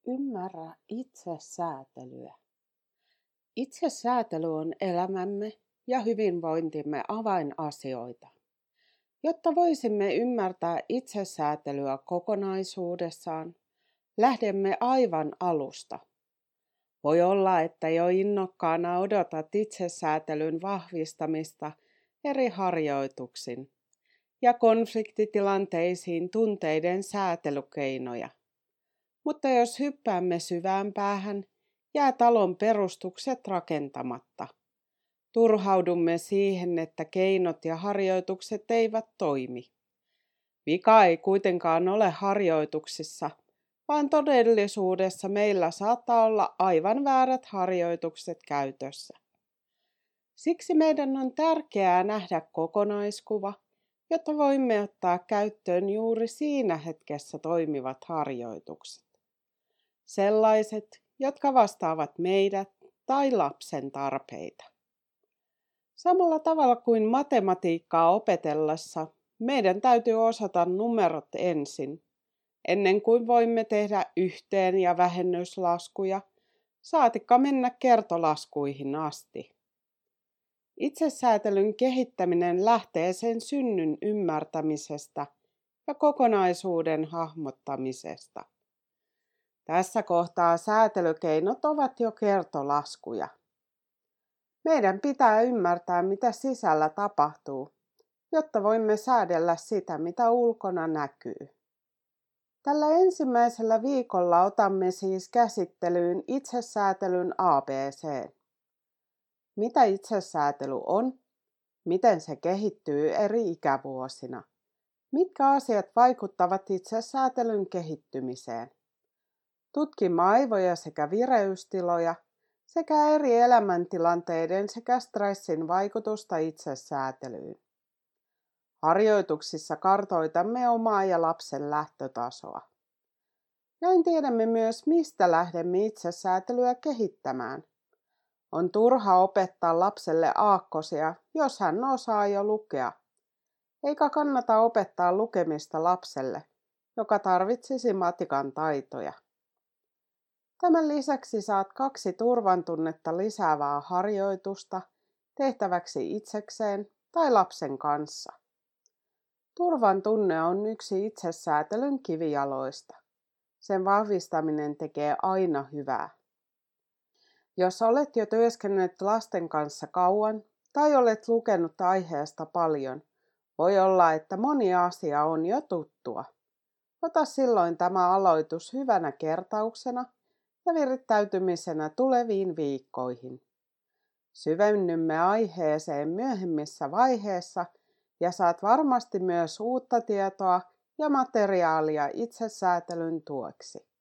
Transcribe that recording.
Ymmärrä itsesäätelyä. Itsesäätely on elämämme ja hyvinvointimme avainasioita. Jotta voisimme ymmärtää itsesäätelyä kokonaisuudessaan, lähdemme aivan alusta. Voi olla, että jo innokkaana odotat itsesäätelyn vahvistamista eri harjoituksin ja konfliktitilanteisiin tunteiden säätelykeinoja. Mutta jos hyppäämme syvään päähän, jää talon perustukset rakentamatta. Turhaudumme siihen, että keinot ja harjoitukset eivät toimi. Vika ei kuitenkaan ole harjoituksissa, vaan todellisuudessa meillä saattaa olla aivan väärät harjoitukset käytössä. Siksi meidän on tärkeää nähdä kokonaiskuva, jotta voimme ottaa käyttöön juuri siinä hetkessä toimivat harjoitukset. Sellaiset, jotka vastaavat meidät tai lapsen tarpeita. Samalla tavalla kuin matematiikkaa opetellessa, meidän täytyy osata numerot ensin, ennen kuin voimme tehdä yhteen- ja vähennyslaskuja, saatikka mennä kertolaskuihin asti. Itsesäätelyn kehittäminen lähtee sen synnyn ymmärtämisestä ja kokonaisuuden hahmottamisesta. Tässä kohtaa säätelykeinot ovat jo kertolaskuja. Meidän pitää ymmärtää, mitä sisällä tapahtuu, jotta voimme säädellä sitä, mitä ulkona näkyy. Tällä ensimmäisellä viikolla otamme siis käsittelyyn itsesäätelyn ABC. Mitä itsesäätely on? Miten se kehittyy eri ikävuosina? Mitkä asiat vaikuttavat itsesäätelyn kehittymiseen? Tutkimme aivoja sekä vireystiloja sekä eri elämäntilanteiden sekä stressin vaikutusta itsesäätelyyn. Harjoituksissa kartoitamme omaa ja lapsen lähtötasoa. Näin tiedämme myös, mistä lähdemme itsesäätelyä kehittämään. On turha opettaa lapselle aakkosia, jos hän osaa jo lukea. Eikä kannata opettaa lukemista lapselle, joka tarvitsisi matikan taitoja. Tämän lisäksi saat 2 turvan tunnetta lisäävää harjoitusta tehtäväksi itsekseen tai lapsen kanssa. Turvan tunne on yksi itsesäätelyn kivijaloista. Sen vahvistaminen tekee aina hyvää. Jos olet jo työskennellyt lasten kanssa kauan tai olet lukenut aiheesta paljon, voi olla, että moni asia on jo tuttua. Ota silloin tämä aloitus hyvänä kertauksena ja virittäytymisenä tuleviin viikkoihin. Syvennymme aiheeseen myöhemmissä vaiheissa ja saat varmasti myös uutta tietoa ja materiaalia itsesäätelyn tueksi.